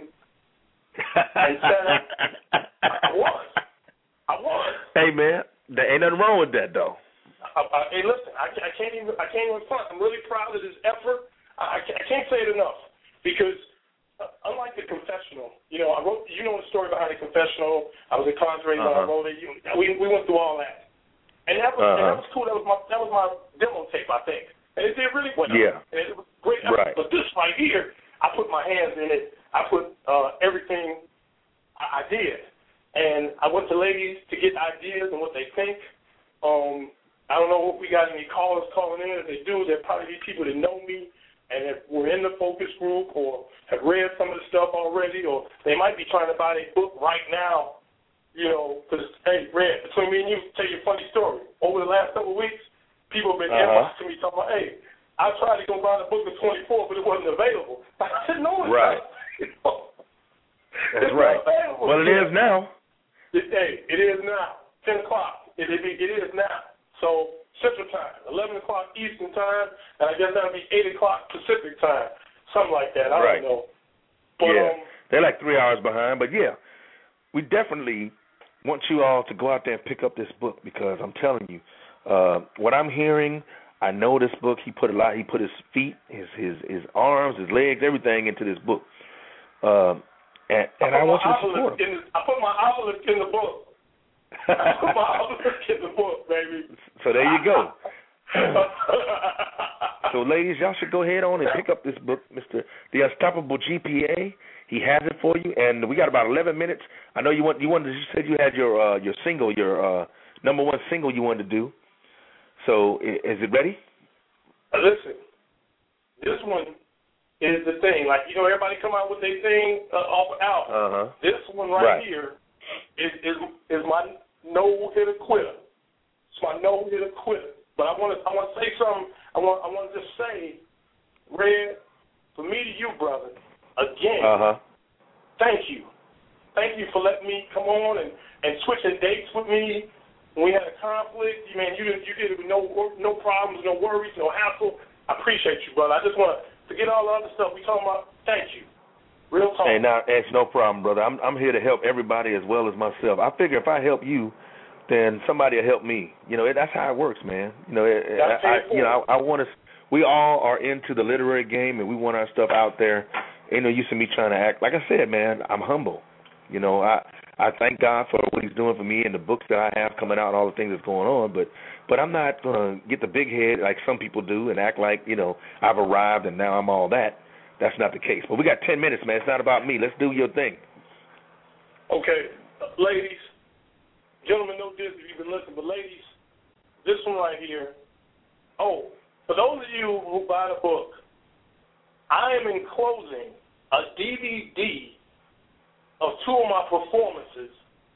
and sat up. I was. I was. Hey man, there ain't nothing wrong with that though. I, I, hey, listen, I, I can't even. I can't even front. I'm really proud of this effort. I, I can't say it enough because. Unlike the confessional, you know, I wrote. You know the story behind the confessional. I was at Conjuring when uh-huh. I wrote it. You, we we went through all that, and that was uh-huh. and that was cool. That was my that was my demo tape, I think, and it did really well. Yeah, and it was great. Right. But this right here, I put my hands in it. I put uh, everything I, I did, and I went to ladies to get ideas and what they think. Um, I don't know if we got any callers calling in. If they do, there'll probably be people that know me. And if we're in the focus group or have read some of the stuff already, or they might be trying to buy their book right now, you know, because, hey, Red, between me and you, tell you a funny story. Over the last couple of weeks, people have been uh-huh. inboxing me talking about, hey, I tried to go buy the book at twenty-four, but it wasn't available. I said, no, it's right. not. You know? That's right. Well, it is now. It, hey, it is now. ten o'clock. It, it, it is now. So, Central Time, eleven o'clock Eastern Time, and I guess that'll be eight o'clock Pacific Time, something like that. I right. don't know. But, yeah, um, they're like three hours behind, but yeah, we definitely want you all to go out there and pick up this book because I'm telling you, uh, what I'm hearing, I know this book. He put a lot. He put his feet, his his his arms, his legs, everything into this book, um, and and I, I want you to support him. In the, I put my obelisk in the book. I put my obelisk in the book, baby. So there you go. So, ladies, y'all should go ahead on and pick up this book, Mister The Unstoppable G P A. He has it for you, and we got about eleven minutes. I know you want you wanted. You said you had your uh, your single, your uh, number one single you wanted to do. So, is it ready? Listen, this one is the thing. Like you know, everybody come out with their thing uh, off an album. Uh-huh. This one right, right. here is is is my no hitter quitter. It's my no hitter quitter. But I want to I want to say something. I want I want to just say, Red, for me to you, brother, again. Uh-huh. Thank you, thank you for letting me come on and, and switching dates with me when we had a conflict. Man, you did you did it with no no problems, no worries, no hassle. I appreciate you, brother. I just want to forget all the other stuff we talking about. Thank you. Real talk. Hey, now it's no problem, brother. I'm I'm here to help everybody as well as myself. I figure if I help you, then somebody will help me. You know, it, that's how it works, man. You know, it, I, I, you know, I, I want to. We all are into the literary game, and we want our stuff out there. Ain't no use in me trying to act. Like I said, man, I'm humble. You know, I I thank God for what He's doing for me and the books that I have coming out and all the things that's going on. But but I'm not gonna get the big head like some people do and act like you know I've arrived and now I'm all that. That's not the case. But we got ten minutes, man. It's not about me. Let's do your thing. Okay, ladies. Gentlemen, know this if you've been listening, but ladies, this one right here. Oh, for those of you who buy the book, I am enclosing a D V D of two of my performances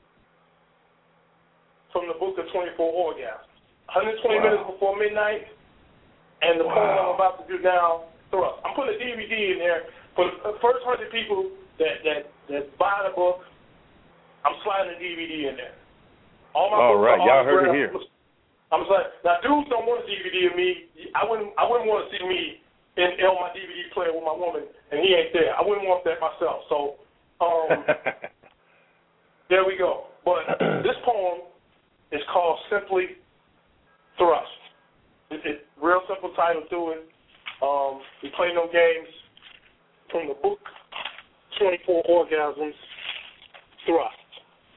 from the book of twenty-four Orgasms. one hundred twenty wow. minutes before midnight, and the wow. poem I'm about to do now, Thrust. I'm putting a D V D in there for the first one hundred people that, that, that buy the book. I'm sliding the D V D in there. All, my all right, y'all heard it here. I'm saying, now dudes don't want a D V D of me. I wouldn't, I wouldn't want to see me in, in on my D V D player with my woman, and he ain't there. I wouldn't want that myself. So, um, there we go. But this poem is called simply Thrust. It's it, real simple title to it. Um, we play no games. From the book, twenty-four Orgasms, Thrust.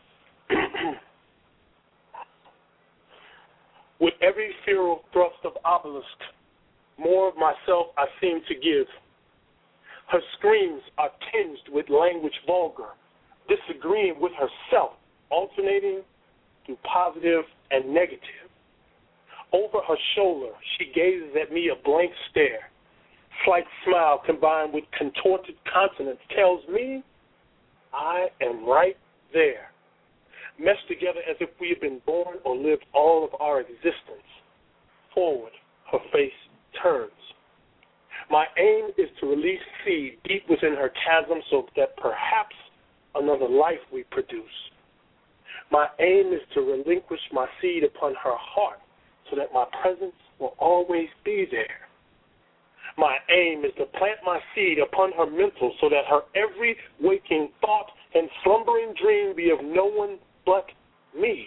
With every feral thrust of obelisk, more of myself I seem to give. Her screams are tinged with language vulgar, disagreeing with herself, alternating through positive and negative. Over her shoulder, she gazes at me a blank stare. Slight smile combined with contorted countenance tells me I am right there. Meshed together as if we had been born or lived all of our existence. Forward, her face turns. My aim is to release seed deep within her chasm so that perhaps another life we produce. My aim is to relinquish my seed upon her heart so that my presence will always be there. My aim is to plant my seed upon her mental so that her every waking thought and slumbering dream be of no one but me.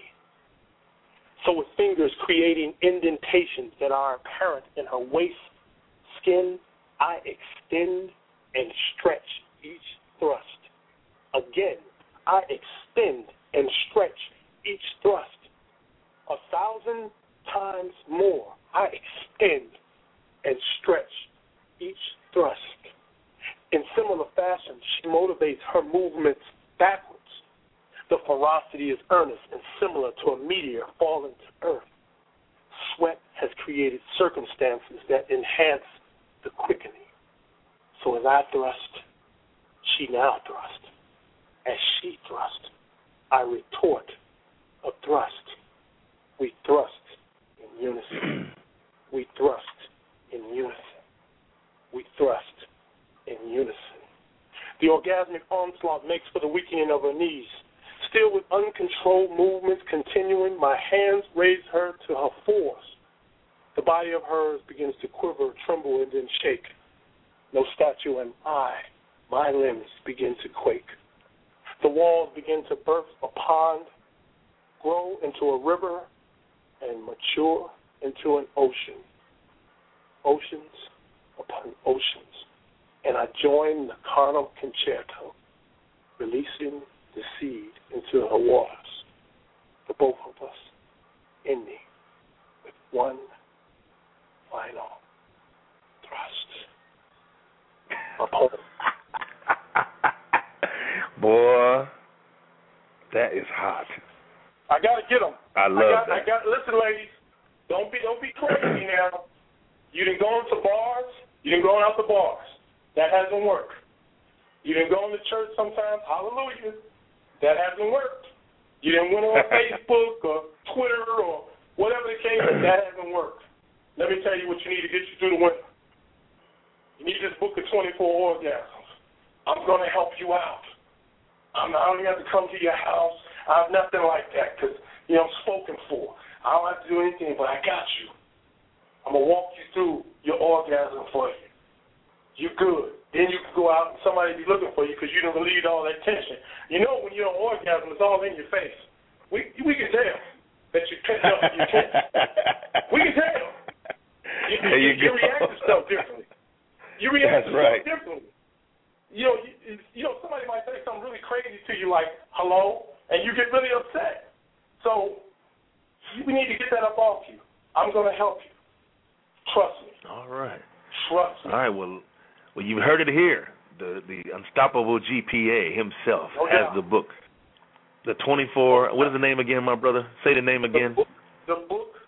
So with fingers creating indentations that are apparent in her waist skin, I extend and stretch each thrust. Again, I extend and stretch each thrust. A thousand times more, I extend and stretch each thrust. In similar fashion, she motivates her movements backwards. The ferocity is earnest and similar to a meteor falling to earth. Sweat has created circumstances that enhance the quickening. So as I thrust, she now thrust. As she thrust, I retort a thrust. We thrust in unison. We thrust in unison. We thrust in unison. The orgasmic onslaught makes for the weakening of her knees. Still with uncontrolled movements continuing, my hands raise her to her fours. The body of hers begins to quiver, tremble, and then shake. No statue am I. My limbs begin to quake. The walls begin to birth a pond, grow into a river, and mature into an ocean. Oceans upon oceans. And I join the carnal concerto, releasing the seed into her waters. The both of us ending with one final thrust. A poem. Boy, that is hot. I gotta get them. I love I got, that. I got. Listen, ladies, don't be don't be crazy now. You didn't go into bars. You didn't go out the bars. That hasn't worked. You didn't go into church sometimes. Hallelujah. That hasn't worked. You didn't went on Facebook or Twitter or whatever the case is. That hasn't worked. Let me tell you what you need to get you through the winter. You need this book of twenty-four Orgasms. I'm going to help you out. I'm not, I don't even have to come to your house. I have nothing like that because, you know, I'm spoken for. I don't have to do anything, but I got you. I'm going to walk you through your orgasm for you. You're good. Then you can go out and somebody be looking for you because you done relieved all that tension. You know when you're on orgasm, it's all in your face. We we can tell that you're pent up, you're tense. We can tell. You, there you, you, you go. react to stuff differently. You react That's to right. stuff differently. You know, you, you know, somebody might say something really crazy to you like, hello, and you get really upset. So you, we need to get that up off you. I'm going to help you. Trust me. All right. Trust me. All right, well, well, you've heard it here. The the Unstoppable G P A himself no has doubt. the book. The twenty-four, what is the name again, my brother? Say the name again. The book, the book of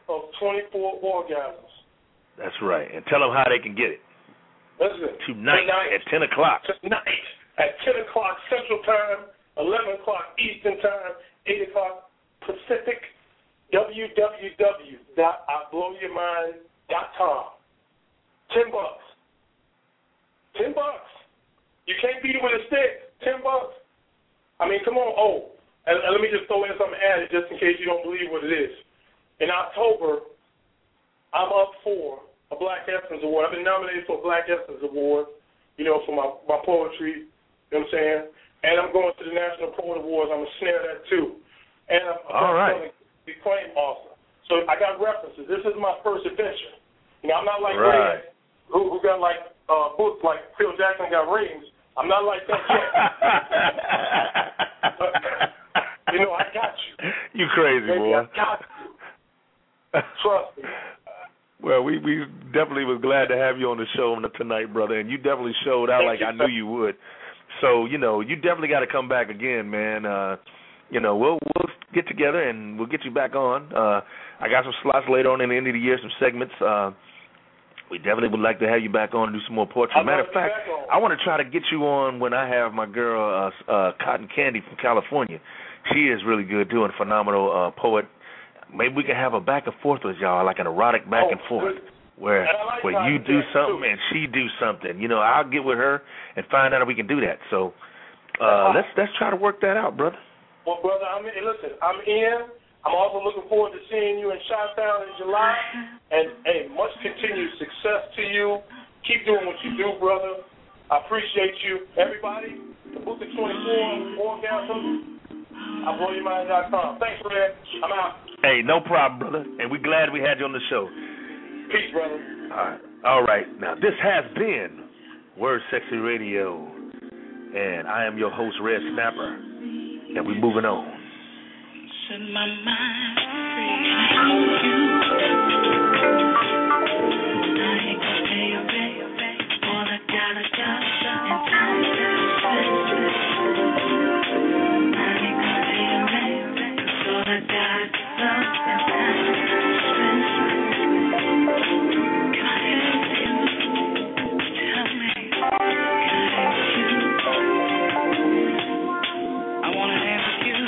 twenty-four orgasms. That's right. And tell them how they can get it. Listen. Tonight, tonight at ten o'clock. Tonight at ten o'clock Central Time, eleven o'clock Eastern Time, eight o'clock Pacific. w w w dot I blow your mind dot com. Ten bucks. Ten bucks. You can't beat it with a stick. Ten bucks. I mean, come on. Oh, and, and let me just throw in something added just in case you don't believe what it is. In October, I'm up for a Black Excellence Award. I've been nominated for a Black Excellence Award, you know, for my, my poetry, you know what I'm saying? And I'm going to the National Poet Awards. I'm going to snare that too. And I'm, All I'm right. going to be claim author. So I got references. This is my first adventure. You know, I'm not like right. Ray, who, who got like uh, books like Phil Jackson got rings. I'm not like that yet. But, you know, I got you. You crazy, Baby, boy. I got you. Trust me. Well, we, we definitely was glad to have you on the show tonight, brother, and you definitely showed out Thank like you, I knew you would. So, you know, you definitely got to come back again, man. Uh, you know, we'll we'll get together and we'll get you back on. Uh, I got some slots later on in the end of the year, some segments. Uh, we definitely would like to have you back on and do some more poetry. I'd Matter love of to be fact, back on. I want to try to get you on when I have my girl, uh, uh, Cotton Candy from California. She is really good, doing a phenomenal uh, poet. Maybe we can have a back and forth with y'all, like an erotic back Oh, and forth, good. where like where you Cotton do Candy, something too. and she do something. You know, I'll get with her and find out if we can do that. So uh, let's let's try to work that out, brother. Well, brother, I'm in. Listen, I'm in. I'm also looking forward to seeing you in Chi-Town in July. And, hey, much continued success to you. Keep doing what you do, brother. I appreciate you. Everybody, the Booker twenty-four Orgasm, I blow your mind dot com. Thanks, Red. I'm out. Hey, no problem, brother. And we're glad we had you on the show. Peace, brother. All right. All right. Now, this has been Word Sexy Radio. And I am your host, Red Snapper. And we're moving on. Set my mind free. I hold you. I ain't gonna pay you back. All I gotta got and time to spend. I ain't gonna pay you back. Cause all I got is love and time to spend. Can I have you? Tell me. Can I have you? I wanna have you.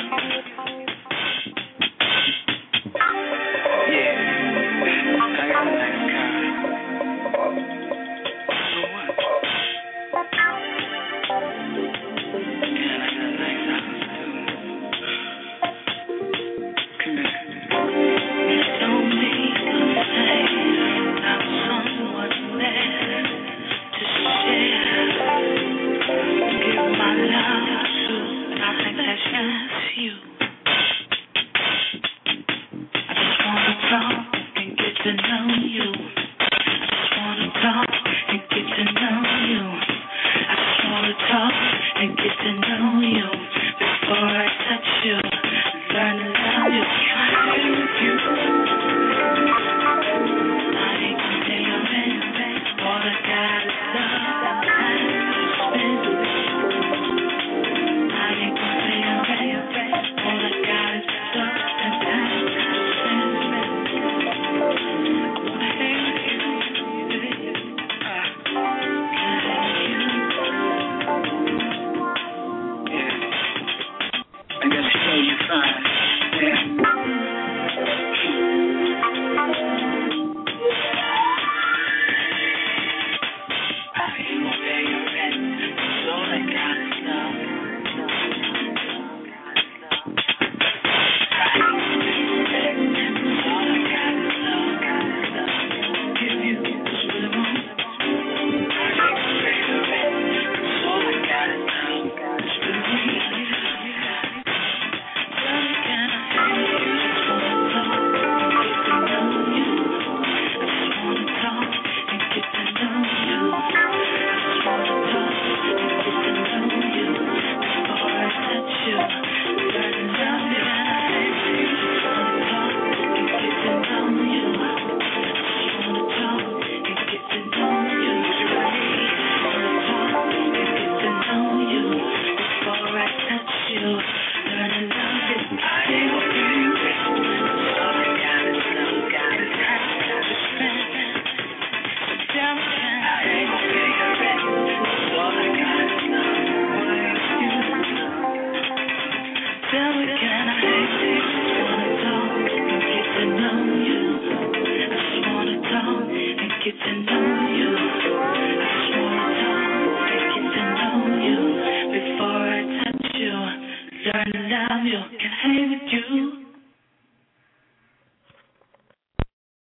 love you, can hang with you.